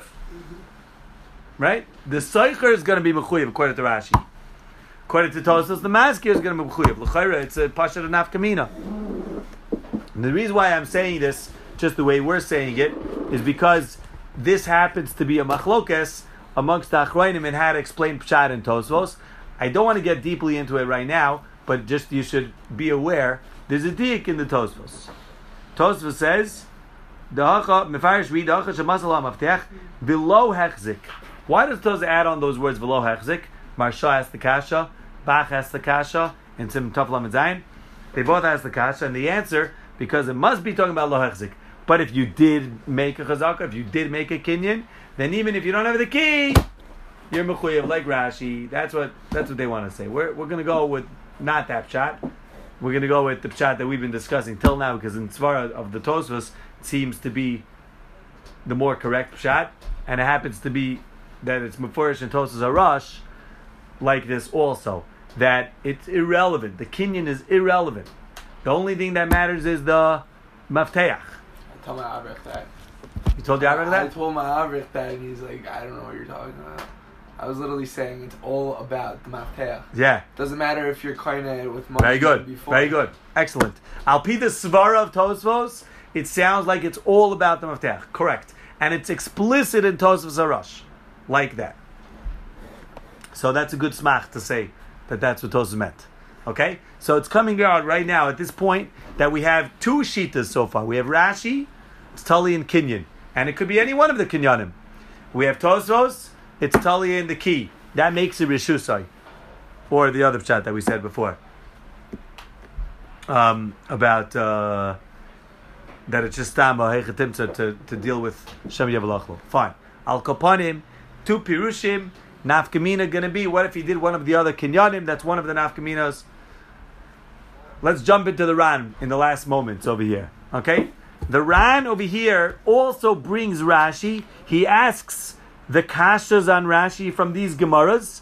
right? The seicher is going to be mechuyev according to Rashi. According to Tosfos, the maskir is going to be mechuyev. L'chayra, it's a pashat and nafkamina. And the reason why I'm saying this, just the way we're saying it, is because this happens to be a machlokes amongst the achrayim and how to explain pshat and Tosfos. I don't want to get deeply into it right now, but just you should be aware. There's a diak in the Tosfos. Tosfos says, "Da'acha mefarish read da'acha shemasal ha'maftech below hechzik." Why does Tosfos add on those words below hechzik? Marsha has the kasha, Bach has the kasha, and Sim Tov Lamed Zayin. They both has the kasha, and the answer because it must be talking about lo hechzik. But if you did make a chazaka, if you did make a kinyan, then even if you don't have the key, you're mechuyev like Rashi. That's what that's what they want to say. We're we're going to go with not that pshat. We're going to go with the pshat that we've been discussing till now, because in Svara of the Tosfos it seems to be the more correct pshat, and it happens to be that it's mefurish and Tosfos Arash like this also. That it's irrelevant. The kinyan is irrelevant. The only thing that matters is the mafteach. I told my avrich that. You told the Avrich I that? told my avrich that, and he's like, I don't know what you're talking about. I was literally saying it's all about the mafteach. Yeah. Doesn't matter if you're kind with money. Very good. Before. Very good. Excellent. Al pi the svara of Tosfos, it sounds like it's all about the mafteach. Correct. And it's explicit in Tosfos Arash. Like that. So that's a good smach to say that that's what Tosfos meant. Okay? So it's coming out right now at this point that we have two shitas so far. We have Rashi, it's Tali and Kinyan. And it could be any one of the Kinyanim. We have Tosfos, it's Tali and the key. That makes it Rishusai. Or the other chat that we said before. Um, about uh, that it's just Tama Hechatimtza to, to deal with Shem Yavalachlo. Fine. Al Kopanim, two Pirushim, Nafkamina gonna be, what if he did one of the other Kinyanim? That's one of the Nafkaminas. let's jump into the Ran in the last moments over here. Okay? The Ran over here also brings Rashi. He asks the kashas on Rashi from these Gemaras.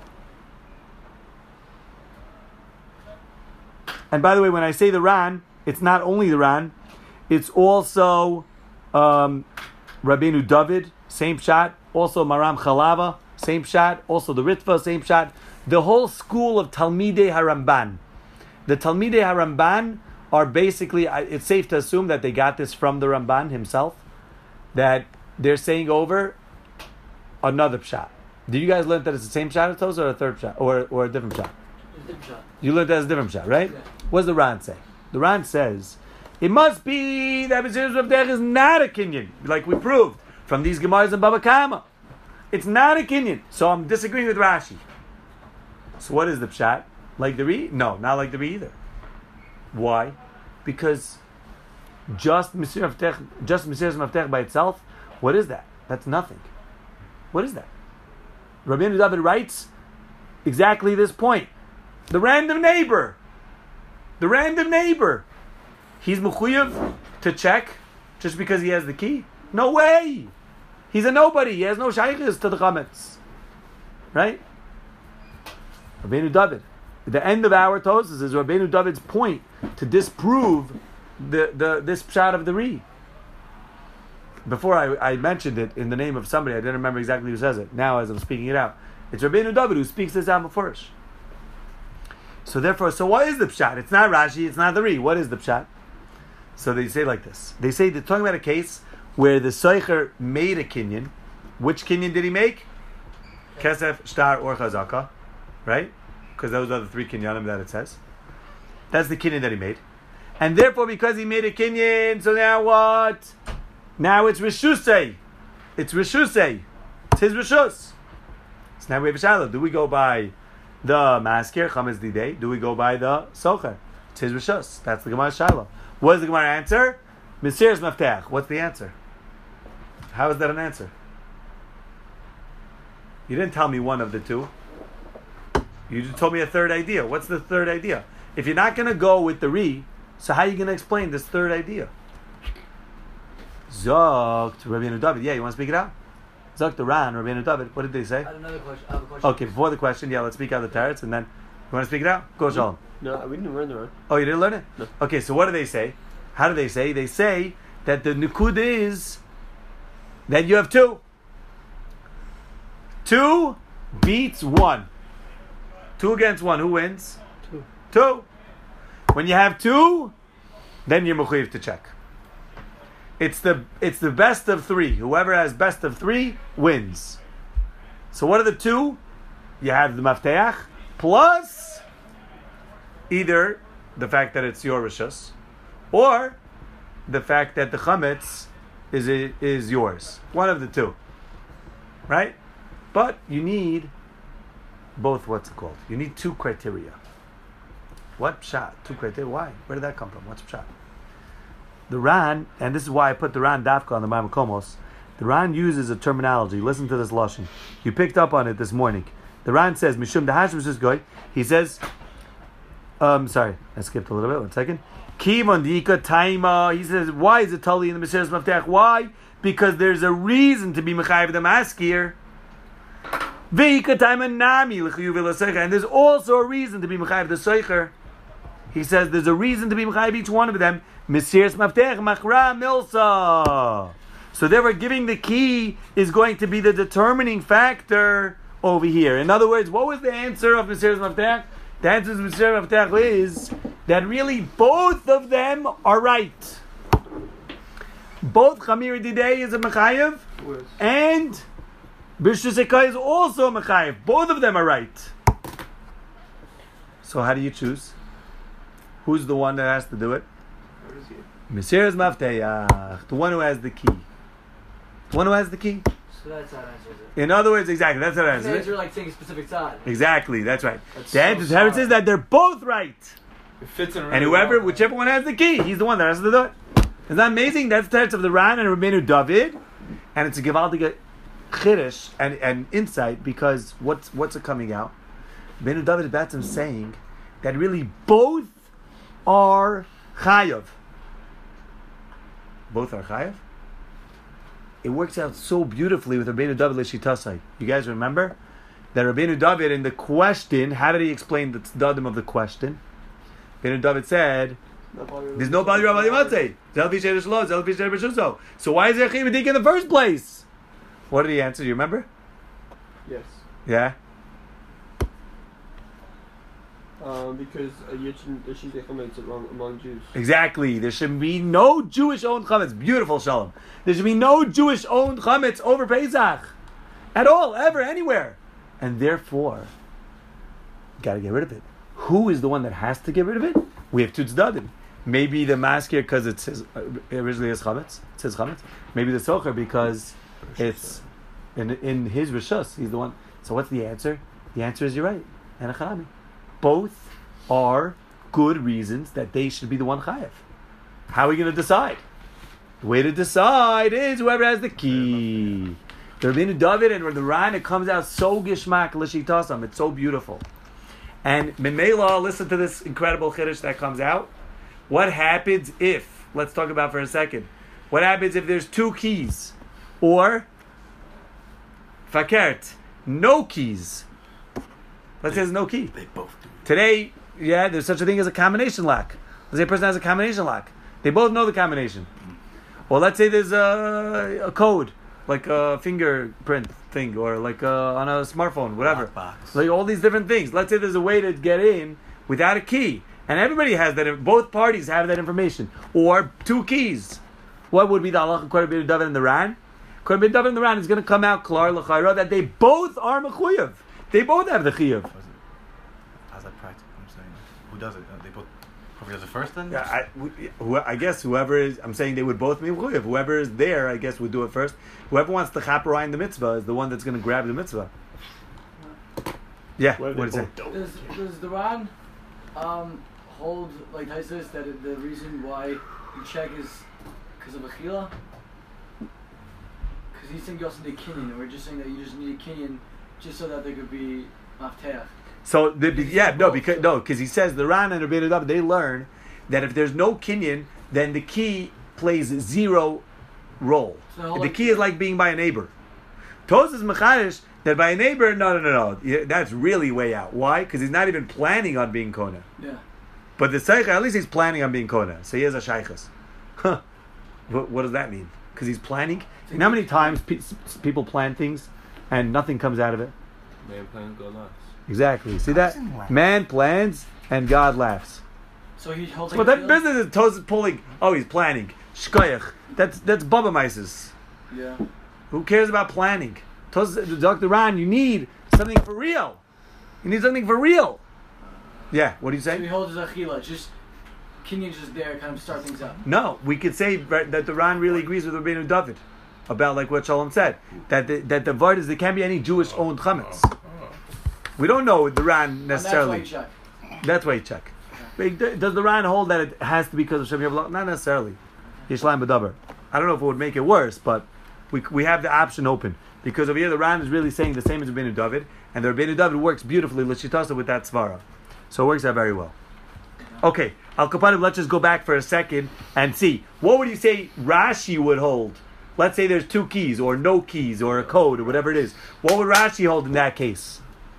And by the way, when I say the Ran, it's not only the Ran, it's also um, Rabbeinu David, same shot. Also Maram Chalava, same shot. Also the Ritva, same shot. The whole school of Talmidei HaRamban. The Talmidei HaRamban are basically, it's safe to assume that they got this from the Ramban himself, that they're saying over another pshat. Do you guys learn that it's the same pshat as Tosa or a third pshat, or, or a different pshat? It's a different shot. You learned that as a different pshat, right? Yeah. What does the Ran say? The Ran says, it must be that Mesiras Maftech is not a Kinyan, like we proved from these Gemaras and Baba Kama. It's not a Kinyan. So I'm disagreeing with Rashi. So what is the pshat? Like the Re? No, not like the Re either. Why? Because just Mesiras Maftech, just Mesiras Maftech by itself, what is that? That's nothing. What is that? Rabbeinu David writes exactly this point. The random neighbor. The random neighbor. He's mechuyev to check just because he has the key? No way! He's a nobody. He has no shaykhis to the chametz. Right? Rabbeinu David. The end of our Tosas is Rabbeinu David's point to disprove the, the this pshat of the Re. Before I, I mentioned it in the name of somebody, I didn't remember exactly who says it. Now as I'm speaking it out, it's Rabbeinu David who speaks this out before us. So therefore, so what is the pshat? It's not Rashi, it's not the Re. What is the pshat? So they say like this. They say they're talking about a case where the Soicher made a kinyan. Which kinyan did he make? Kesef, Shtar, or Chazaka. Right? Because those are the three kinyanim that it says. That's the kinyan that he made. And therefore, because he made a kinyan, so now what? Now it's Rishusei. It's Rishusei. It's his Rishus. So now we have a shaila. Do we go by the Maskir, Chametz Didei? Do we go by the Socher? It's his Rishus. That's the Gemara shaila. What is the Gemara answer? Mesiras Maftech. What's the answer? How is that an answer? You didn't tell me one of the two. You just told me a third idea. What's the third idea? If you're not going to go with the Re, so how are you going to explain this third idea? Zogt Rabbeinu David. Yeah, you want to speak it out? Zogt the Ran, Rabbeinu David. What did they say? I have another question. I have a question. Okay, before the question, yeah, let's speak out the tarets, and then you want to speak it out? Go, Shalom. No, we didn't learn the Ran. Oh, you didn't learn it? No. Okay, so what do they say? How do they say? They say that the Nukud is that you have two. Two beats one. Two against one. Who wins? Two. Two. When you have two, then you're mechuyev to check. It's the it's the best of three. Whoever has best of three wins. So what are the two? You have the mafteach plus either the fact that it's your rishus, or the fact that the chametz is is yours. One of the two, right? But you need both. What's it called? You need two criteria. What pshat? Two criteria. Why? Where did that come from? What's pshat? The Ran, and this is why I put the Ran Dafka on the Maimakomos. The Ran uses a terminology. Listen to this lashon. You picked up on it this morning. The Ran says Mishum Dahash Mishus Goy. He says, um, sorry, I skipped a little bit. One second. Kivon Dika Taima. He says, why is it totally in the Mesiras Maftech? Why? Because there's a reason to be Mechayiv the Maskir. Veika Taima Nami L'chiyuv L'Seicher. And there's also a reason to be Mechayiv the Seicher. He says there's a reason to be Mechayiv each one of them. Mesiras Maftech Machra Milsa. So therefore, giving the key is going to be the determining factor over here. In other words, what was the answer of Mesiras Maftech? The answer of Mesiras Maftech is that really both of them are right. Both Chamir Didei is a Mechayiv, and Bishus Ekai is also a Mechayiv. Both of them are right. So how do you choose? Who's the one that has to do it? Mesiras Maftech, the one who has the key. The one who has the key. So that's how it answers it. In other words, exactly, that's how it The answers answer it. like saying a specific side. Exactly, that's right. That's The so answer the answer smart. is that they're both right. It fits in really And whoever, well. whichever one has the key, he's the one that has to do it. Isn't that amazing? That's the text of the Ran and Rabbeinu David. And it's a Givaldic Chiddush and, and insight, because what's what's it coming out? Rabbeinu David Batzim saying that really both are chayav. Both are chayav. It works out so beautifully with Rabbeinu David Leshitasai. You guys remember that Rabbeinu David in the question, how did he explain the tzdadim of the question? Rabbeinu David said, "There's no bali rabbi matzeh. So why is there chiyav in the first place?" What did he answer? Do you remember? Yes. Yeah. Um, because uh, Yichin, there should be chametz among, among Jews. Exactly. There should be no Jewish-owned chametz. Beautiful, Shalom. There should be no Jewish-owned chametz over Pesach. At all, ever, anywhere. And therefore, got to get rid of it. Who is the one that has to get rid of it? We have two tzdadim. Maybe the maskir because it says, uh, originally it's chametz. It says chametz. Maybe the socher because it's in, in his rishus. He's the one. So what's the answer? The answer is you're right. And a charami. Both are good reasons that they should be the one chayav. How are we going to decide? The way to decide is whoever has the key. The Rabbeinu David and the Ran, it comes out so gishmak l'shitasam. It's so beautiful. And Memela, listen to this incredible chiddush that comes out. What happens if, let's talk about for a second, what happens if there's two keys? Or, fakert, no keys. Let's say there's no key. They both do. Today, yeah, there's such a thing as a combination lock. Let's say a person has a combination lock. They both know the combination. Or let's say there's a, a code, like a fingerprint thing, or like a, on a smartphone, whatever. Lockbox. Like all these different things. Let's say there's a way to get in without a key. And everybody has that, both parties have that information. Or two keys. What would be the halacha according to David and the Ran? According to David and the Ran, it's going to come out klar l'chayra that they both are mechuyev. They both have the chiyuv. How's that practical? I'm saying, who does it? Uh, They both. Whoever does it first, then. Yeah, I, who, I guess whoever is, I'm saying they would both be mechuyev. Whoever is there, I guess, would do it first. Whoever wants to chaperine the mitzvah is the one that's going to grab the mitzvah. Yeah, what What did if it they say? both don't? Does, does the Ran um, hold, like Taisus, that it, the reason why you check is because of Achila? Because he's saying you also need a kinyan, and we're just saying that you just need a kinyan just so that there could be mafteach. So, the, the, yeah, no, because no, because he says the Ran and Rabbeinu David, they learn that if there's no kinyan, then the key plays zero role. So The key is like being by a neighbor. Tos is mechadish that by a neighbor, no, no, no, no. Yeah, that's really way out. Why? Because he's not even planning on being kona. Yeah. But the seicha, at least he's planning on being kona. So he has a shaykhus. Huh. What, what does that mean? Because he's planning? You know how many times pe- people plan things and nothing comes out of it? Man plans go nuts. Exactly. See that? Doesn't laugh. Man plans and God laughs. So he holds But like that a business is Tos pulling. Oh, he's planning. Shkoyach. That's that's Baba Mises. Yeah. Who cares about planning? Tos, Doctor Ran, you need something for real. You need something for real. Yeah. What do you So he say? holds his Achila, just kinyan just there, kind of start things up. No, we could say right, that the Ran really agrees with Rabbeinu David about like what Shalom said, that the, that the vart is there can't be any Jewish owned chametz. We don't know the Ran necessarily. And that's why you check. That's why you check. But does the Ran hold that it has to be because of Shem Yav? Not necessarily. Yishlayim B'daber. I don't know if it would make it worse, but we we have the option open. Because over here the Ran is really saying the same as Rabbeinu David, and the Rabbeinu David works beautifully, l'shitasa, with that svara. So it works out very well. Okay, Al Kapanim, let's just go back for a second and see. What would you say Rashi would hold? Let's say there's two keys, or no keys, or a code, or whatever it is. What would Rashi hold in that case?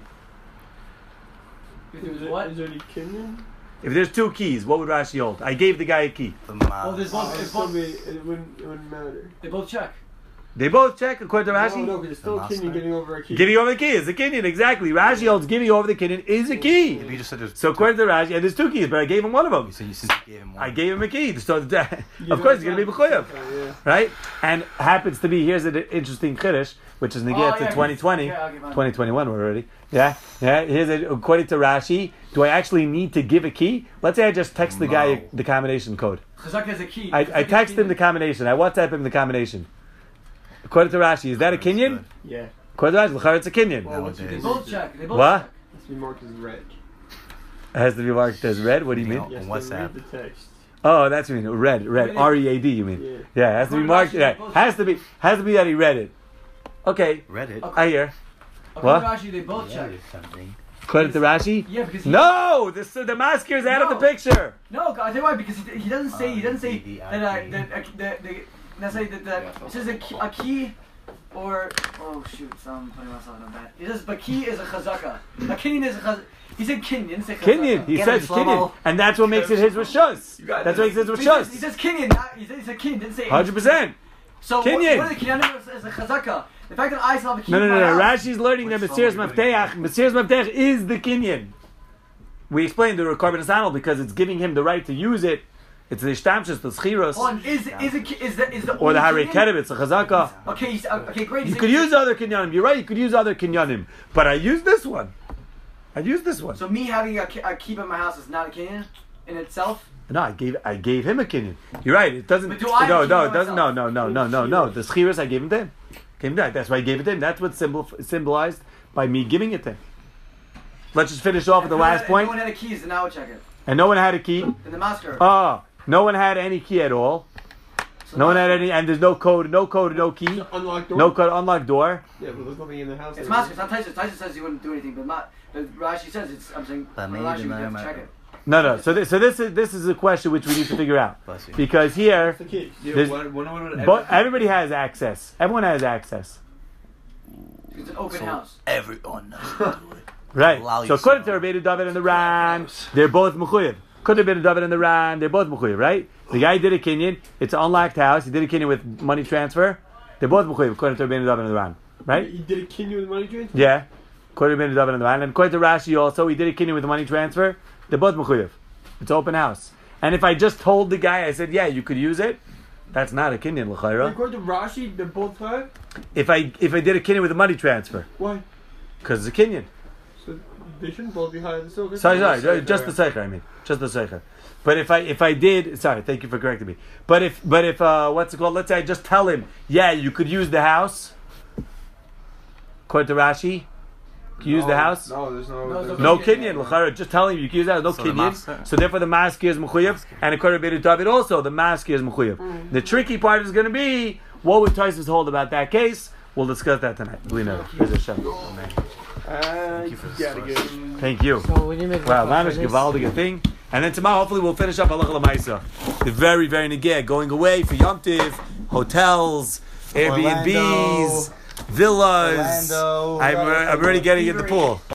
If there Is, was it, what? is there any kinyan? If there's two keys, what would Rashi hold? I gave the guy a key. The Oh, there's mouth. one. It, It's still both, be, it, wouldn't, it wouldn't matter. they both check. They both check according to No, Rashi. no, because it's still a The kinyan master. getting over a key. Giving over the key is a kinyan, exactly. Rashi holds giving over the kinyan is a key. If you just said there's So according to Rashi, and there's two keys, but I gave him one of them. you said you since you gave him one. I gave him a key. So that, You of give course, it he's going to be back. b'choyav, Okay, yeah. right? And happens to be, here's an interesting chiddush, which is Oh, negate yeah, to twenty twenty. yeah, I'll give mine. twenty twenty-one we're already. Yeah, yeah. Here's a, according to Rashi, do I actually need to give a key? Let's say I just text the guy No. the combination code. Chazak has a key. I, Chazak I has text a him the combination. I WhatsApp him the combination. According to Rashi, is that a That's kinyan? good. Yeah. According to Rashi, l'chara, it's a kinyan. Well, what's Nowadays. They both check. They both What? check. It's be marked as red. It has to be marked as red. What do you mean? On Yes, to WhatsApp. read the text. Oh, that's what you mean. Red, red. Really? R E A D. You mean? Yeah. Yeah, it has to be According to marked. Rashi, Yeah, they both has to be. Has to be that he read it. Okay, Read it. Okay. I hear. According What? to Rashi, they both Yeah, check. something. According to Rashi? Yeah, because he, No! This, the maskir is out of the No. picture. No, I'll tell you why. Because he, he doesn't say he doesn't say Uh, the- that uh, that uh, that the let's say that, that it says a key, a key or oh shoot, so I'm putting myself in a bad. He says but key is a chazaka. A kinyan is a chaz. He said kinyan, didn't say chazaka. Kinyan. He Get says it, Shlomo. Kinyan. And that's what makes it his Rishus. You got That's what makes it his He says, he Rishus. says kinyan. Not, he said he said kinyan. Didn't say one hundred percent. So what, Kinyan. what are the kinyanim is, is a chazaka? The fact that I still have a key. No, no, in no, my no. house- Rashi's learning that Which Mesiras Shlomo are you doing? Mafteach. Mesiras Mafteach is the Kinyan. We explained the carbon anal because it's giving him the right to use it. It's the Ishtamshus, the Schiros, Hold on, is is a, ki- is the is the or the only Harei kinyan? Ketib, it's a Chazaka. Okay, he's- uh, okay, great. You So- could use other Kinyanim. You're right, you could use other Kinyanim. But I use this one. I use this one. So me having a, ki- a keep in my house is not a kinyan in itself. No, I gave I gave him a Kinyan. You're right. It doesn't. But do I no, keep no, it it doesn't. No, myself? no, no, no, no, no. The Schiros I gave him to him. Gave him that. That's why I gave it to him. That's what's symbol, symbolized by me giving it to him. Let's just finish off with the If no last one- point. If no one had a keys, then I would check it. And no one had a key. In the masker. Ah, no one had any key at all. So No one had masker- any, and there's no code, no code, no key, Unlocked door. no code, unlocked door. Yeah, but there's nothing in the house. It's masker. It's not Tyson. Tyson says he wouldn't do anything, but not. But Rashi says it's. I'm saying. But Rashi maybe would my- have to my- check it. No, no. So this, so this is this is a question which we need to figure out Bless you. because here, It's the key. There's- One- one- one- but everybody has access. Everyone has access, It's an open So house. everyone knows how to do it. right? Allow So you according to some. Rabbeinu David and the Ran, they're both mechuyev. Could have been David and the Ran, they're both mechuyev, right? The guy did a kinyan. It's an unlocked house. He did a kinyan with money transfer. They're both mechuyev according to Rabbeinu David and the Ran, right? He did a kinyan with money transfer? Yeah. According to Rabbeinu David and the Ran, and according to Rashi also, he did a kinyan with the money transfer. They're both mechuyev. It's open house. And if I just told the guy, I said, yeah, you could use it. That's not a kinyan l'chayra. According to Rashi, they're both time? If I if I did a kinyan with a money transfer, Why? because it's a kinyan. So they shouldn't both be higher than silver? Sorry, sorry, just the seicher. I mean, just the seicher. But if I if I did, sorry, thank you for correcting me. But if but if uh, what's it called? Let's say I just tell him, yeah, you could use the house. According to Rashi, you could use the No, house. No, there's no. No, there's No kinyan. kinyan, l'chayra. Just telling you, you can use that. No So the kinyan. masker- So therefore, the masker is mechuyev, and according to Rabbeinu David also, the masker is mechuyev. Mm. The tricky part is going to be what would Tosfos hold about that case. We'll discuss that tonight. We know. Praise Hashem. Uh, you for the gotta source. go. Thank you. So when you make Wow, Manish Givaldige thing. And then tomorrow, hopefully, we'll finish up Halacha L'Maisa. The very, very negeh, going away for Yom Tiv, hotels, Airbnbs, villas. Orlando. I'm, I'm already getting in the pool.